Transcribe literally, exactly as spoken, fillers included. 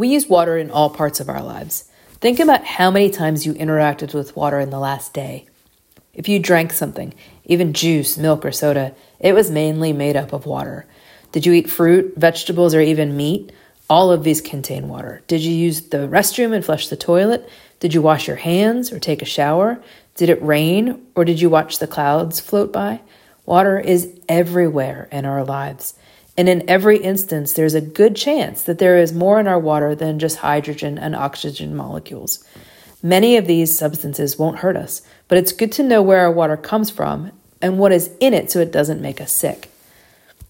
We use water in all parts of our lives. Think about how many times you interacted with water in the last day. If you drank something, even juice, milk, or soda, it was mainly made up of water. Did you eat fruit, vegetables, or even meat? All of these contain water. Did you use the restroom and flush the toilet? Did you wash your hands or take a shower? Did it rain, or did you watch the clouds float by? Water is everywhere in our lives. And in every instance, there's a good chance that there is more in our water than just hydrogen and oxygen molecules. Many of these substances won't hurt us, but it's good to know where our water comes from and what is in it so it doesn't make us sick.